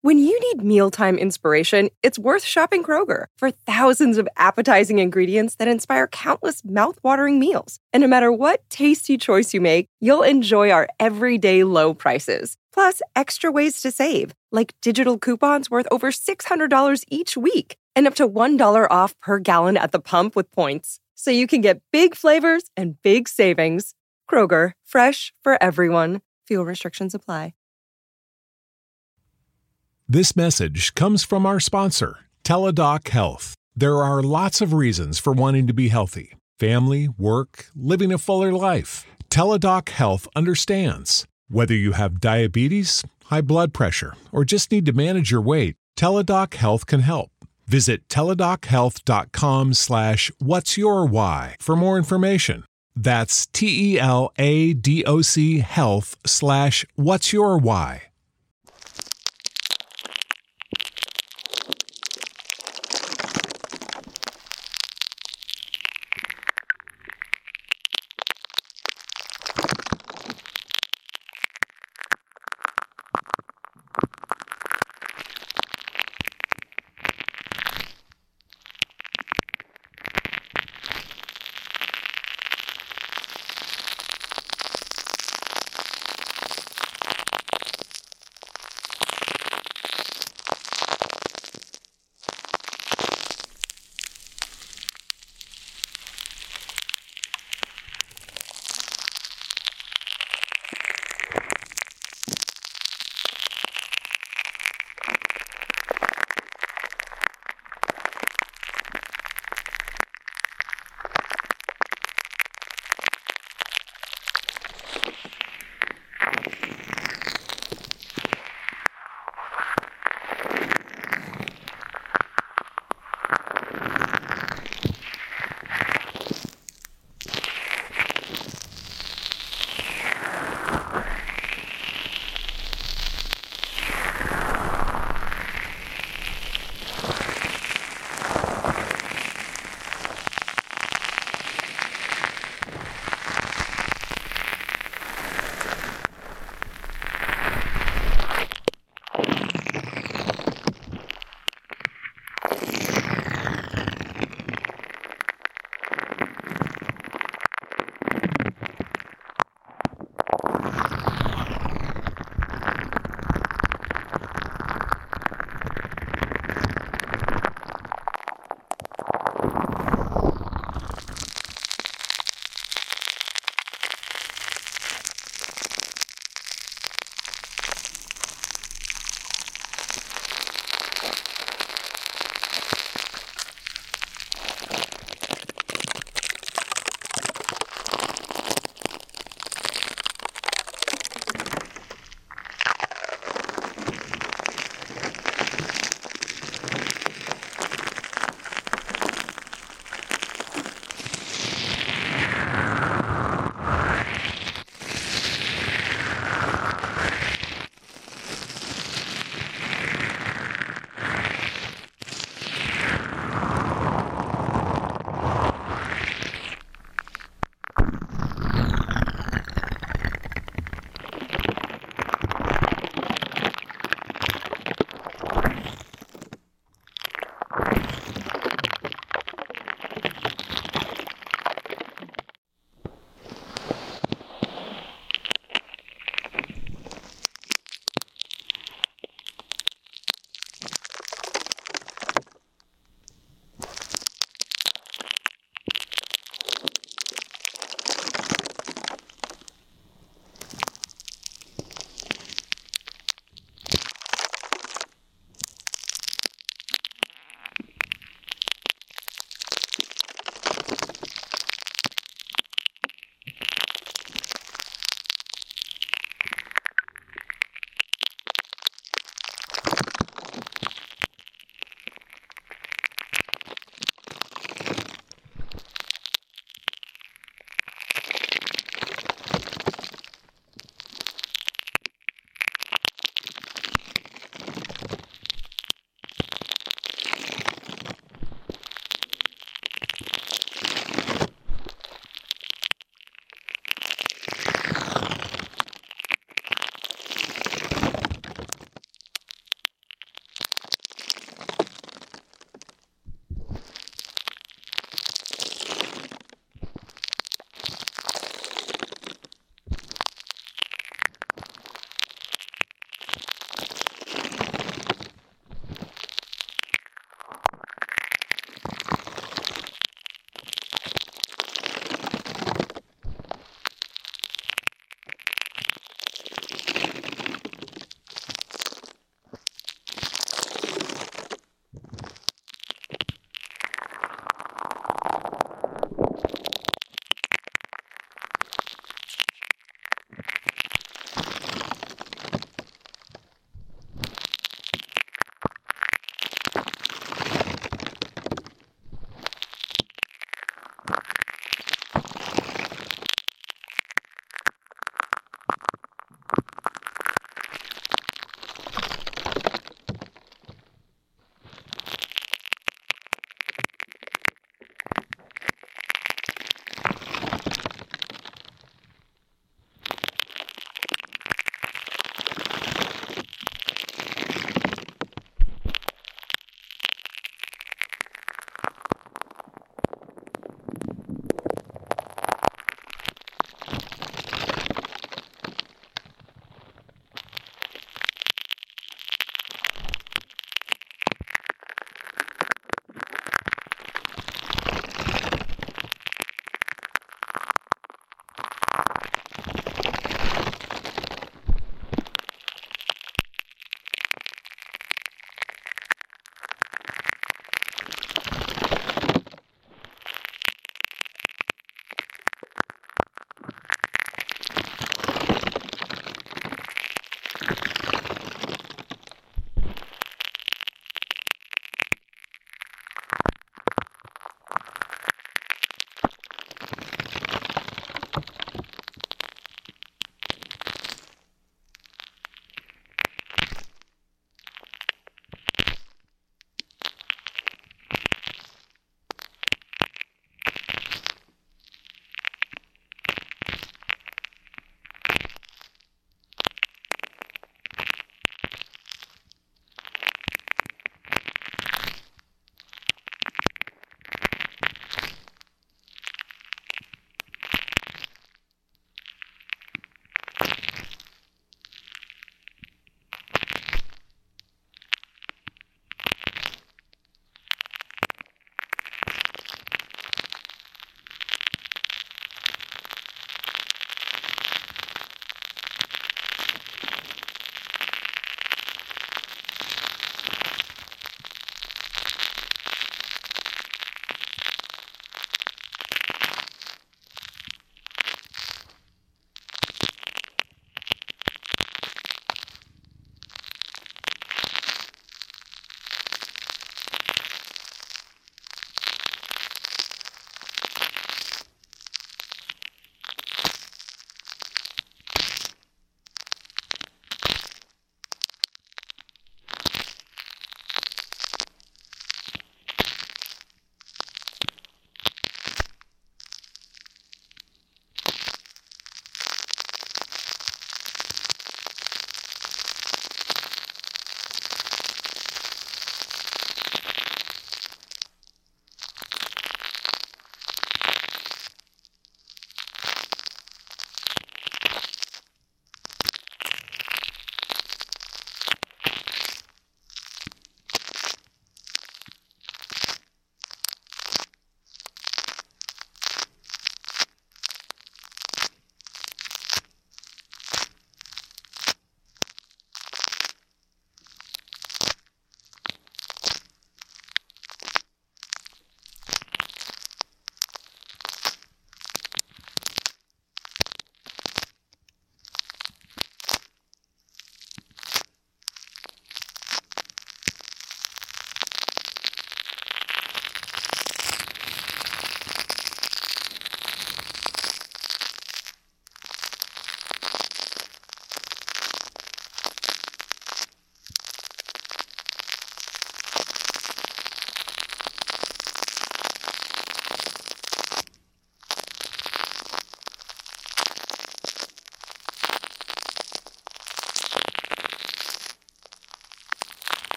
When you need mealtime inspiration, it's worth shopping Kroger for thousands of appetizing ingredients that inspire countless mouth-watering meals. And no matter what tasty choice you make, you'll enjoy our everyday low prices. Plus, extra ways to save, like digital coupons worth over $600 each week and up to $1 off per gallon at the pump with points. So you can get big flavors and big savings. Kroger, fresh for everyone. Fuel restrictions apply. This message comes from our sponsor, Teladoc Health. There are lots of reasons for wanting to be healthy. Family, work, living a fuller life. Teladoc Health understands. Whether you have diabetes, high blood pressure, or just need to manage your weight, Teladoc Health can help. Visit teladochealth.com/what's your why for more information. That's TELADOC health/what's your why.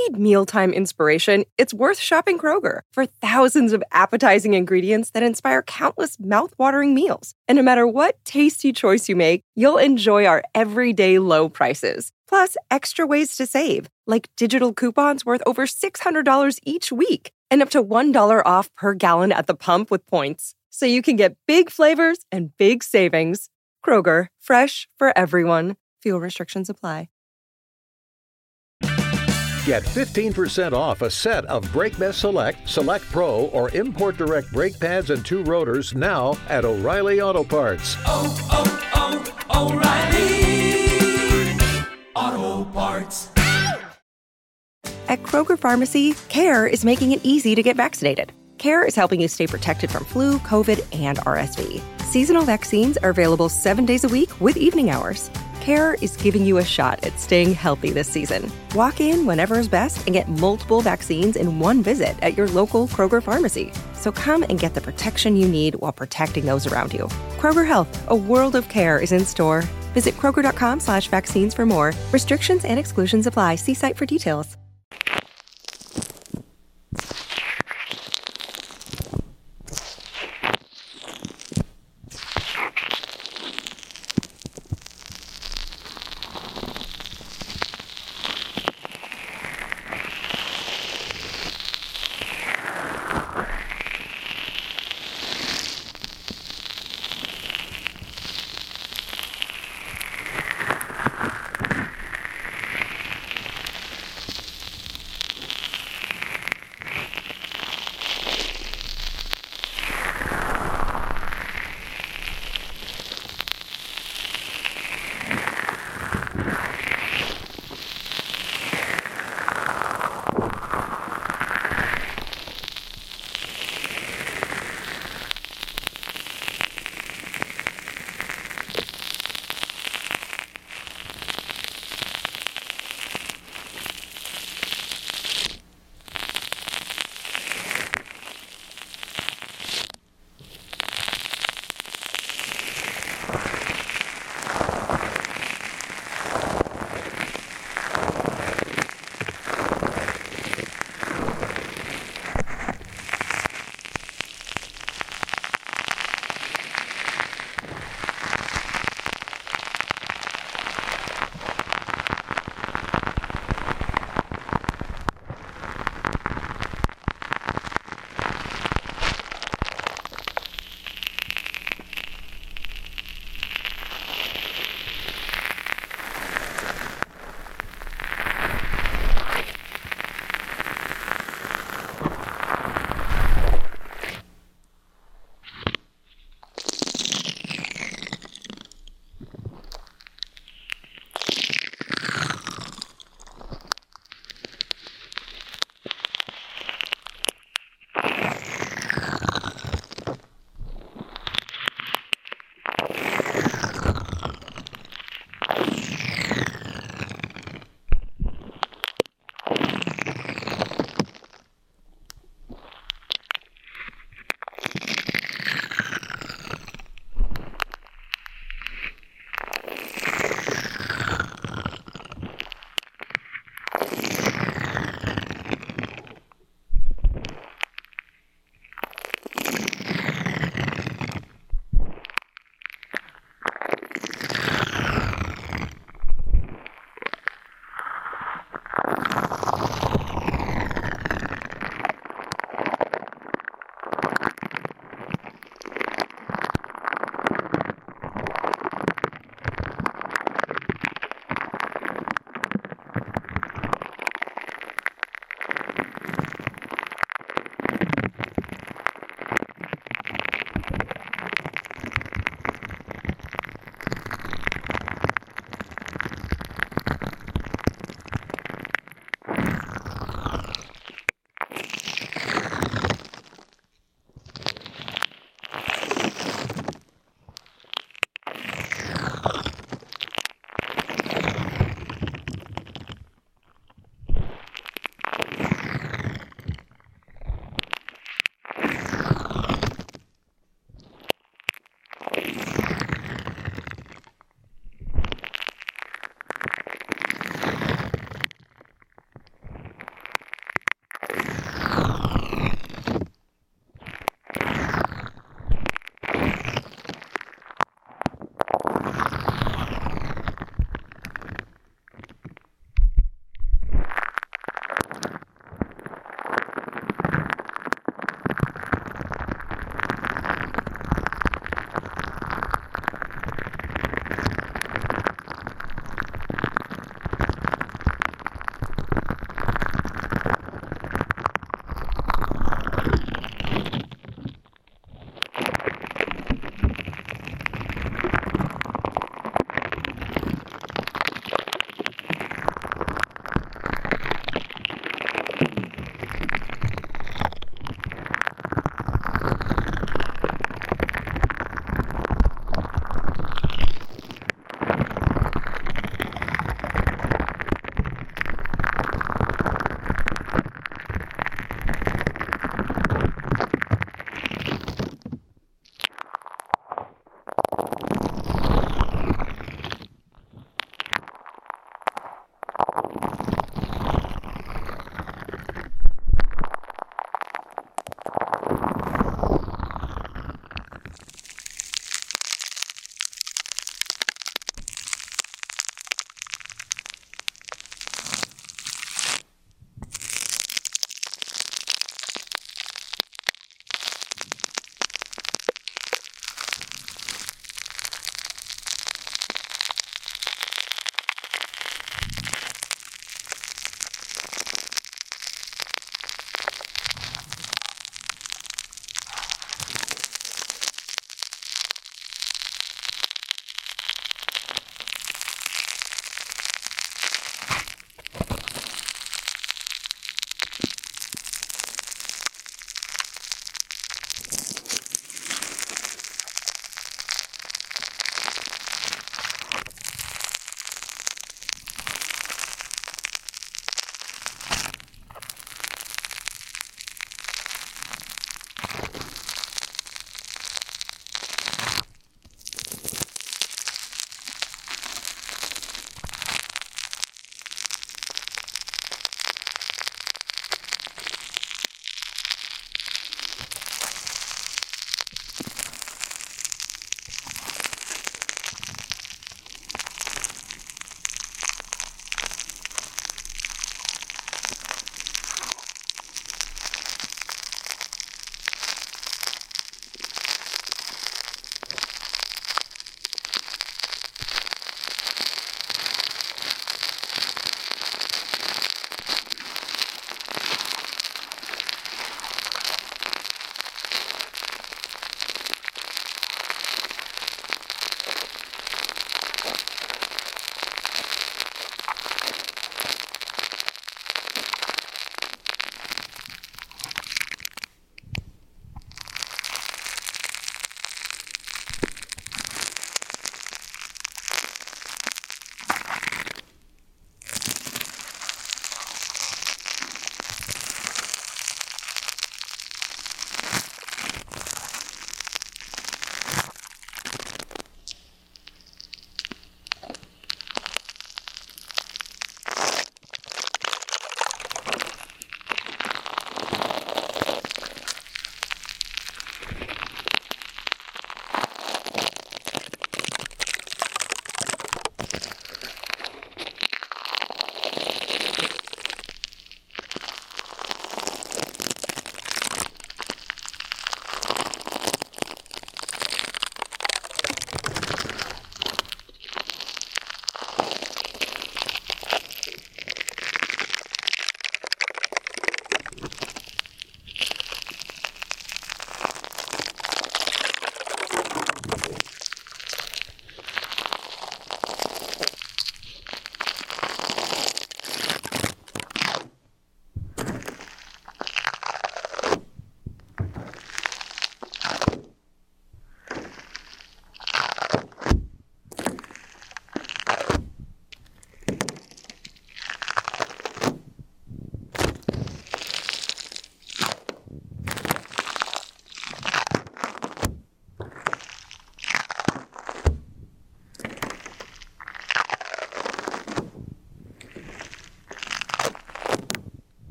need mealtime inspiration, it's worth shopping Kroger for thousands of appetizing ingredients that inspire countless mouth-watering meals. And no matter what tasty choice you make, you'll enjoy our everyday low prices. Plus, extra ways to save, like digital coupons worth over $600 each week and up to $1 off per gallon at the pump with points. So you can get big flavors and big savings. Kroger, fresh for everyone. Fuel restrictions apply. Get 15% off a set of BrakeMess Select, Select Pro, or Import Direct brake pads and 2 rotors now at O'Reilly Auto Parts. O'Reilly Auto Parts. At Kroger Pharmacy, CARE is making it easy to get vaccinated. CARE is helping you stay protected from flu, COVID, and RSV. Seasonal vaccines are available 7 days a week with evening hours. CARE is giving you a shot at staying healthy this season. Walk in whenever is best and get multiple vaccines in one visit at your local Kroger pharmacy. So come and get the protection you need while protecting those around you. Kroger Health, a world of care is in store. Visit Kroger.com/vaccines for more. Restrictions and exclusions apply. See site for details.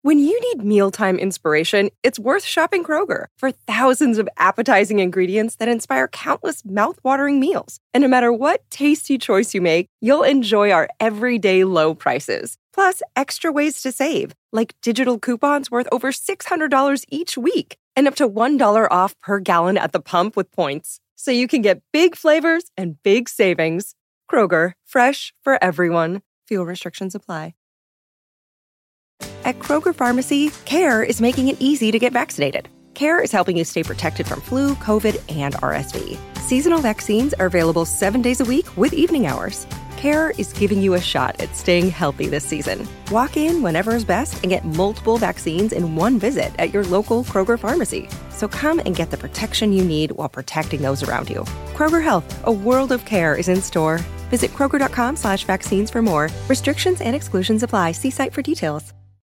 When you need mealtime inspiration, it's worth shopping Kroger for thousands of appetizing ingredients that inspire countless mouth-watering meals. And no matter what tasty choice you make, you'll enjoy our everyday low prices. Plus, extra ways to save, like digital coupons worth over $600 each week and up to $1 off per gallon at the pump with points. So you can get big flavors and big savings. Kroger, fresh for everyone. Fuel restrictions apply. At Kroger Pharmacy, CARE is making it easy to get vaccinated. CARE is helping you stay protected from flu, COVID, and RSV. Seasonal vaccines are available 7 days a week with evening hours. CARE is giving you a shot at staying healthy this season. Walk in whenever is best and get multiple vaccines in one visit at your local Kroger Pharmacy. So come and get the protection you need while protecting those around you. Kroger Health, a world of care, is in store. Visit Kroger.com/vaccines for more. Restrictions and exclusions apply. See site for details.